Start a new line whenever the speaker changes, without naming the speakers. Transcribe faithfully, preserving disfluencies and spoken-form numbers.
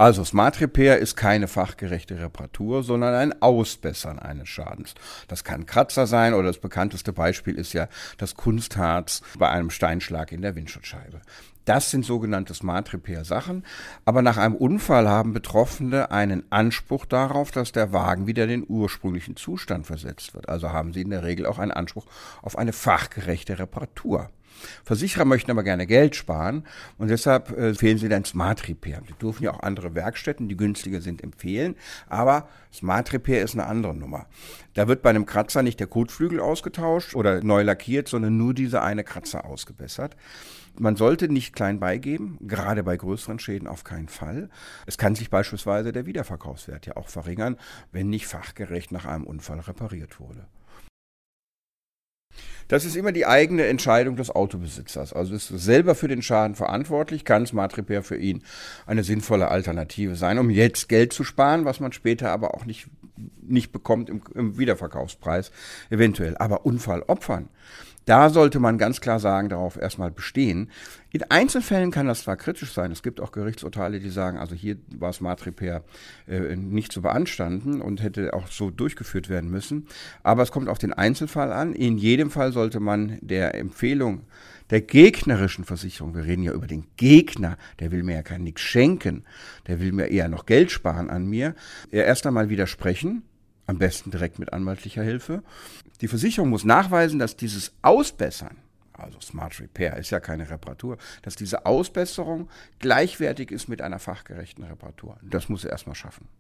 Also Smart Repair ist keine fachgerechte Reparatur, sondern ein Ausbessern eines Schadens. Das kann Kratzer sein oder das bekannteste Beispiel ist ja das Kunstharz bei einem Steinschlag in der Windschutzscheibe. Das sind sogenannte Smart Repair Sachen, aber nach einem Unfall haben Betroffene einen Anspruch darauf, dass der Wagen wieder in den ursprünglichen Zustand versetzt wird. Also haben sie in der Regel auch einen Anspruch auf eine fachgerechte Reparatur. Versicherer möchten aber gerne Geld sparen und deshalb äh, empfehlen sie dann Smart Repair. Sie dürfen ja auch andere Werkstätten, die günstiger sind, empfehlen, aber Smart Repair ist eine andere Nummer. Da wird bei einem Kratzer nicht der Kotflügel ausgetauscht oder neu lackiert, sondern nur dieser eine Kratzer ausgebessert. Man sollte nicht klein beigeben, gerade bei größeren Schäden auf keinen Fall. Es kann sich beispielsweise der Wiederverkaufswert ja auch verringern, wenn nicht fachgerecht nach einem Unfall repariert wurde. Das ist immer die eigene Entscheidung des Autobesitzers. Also ist selber für den Schaden verantwortlich, kann Smart Repair für ihn eine sinnvolle Alternative sein, um jetzt Geld zu sparen, was man später aber auch nicht, nicht bekommt im, im Wiederverkaufspreis eventuell. Aber Unfallopfern, da sollte man ganz klar sagen, darauf erstmal bestehen. In Einzelfällen kann das zwar kritisch sein, es gibt auch Gerichtsurteile, die sagen, also hier war Smart Repair äh, nicht zu beanstanden und hätte auch so durchgeführt werden müssen, aber es kommt auf den Einzelfall an. In jedem Fall sollte man der Empfehlung der gegnerischen Versicherung, wir reden ja über den Gegner, der will mir ja kein Nix schenken, der will mir eher noch Geld sparen an mir, erst einmal widersprechen. Am besten direkt mit anwaltlicher Hilfe. Die Versicherung muss nachweisen, dass dieses Ausbessern, also Smart Repair ist ja keine Reparatur, dass diese Ausbesserung gleichwertig ist mit einer fachgerechten Reparatur. Das muss sie erstmal schaffen.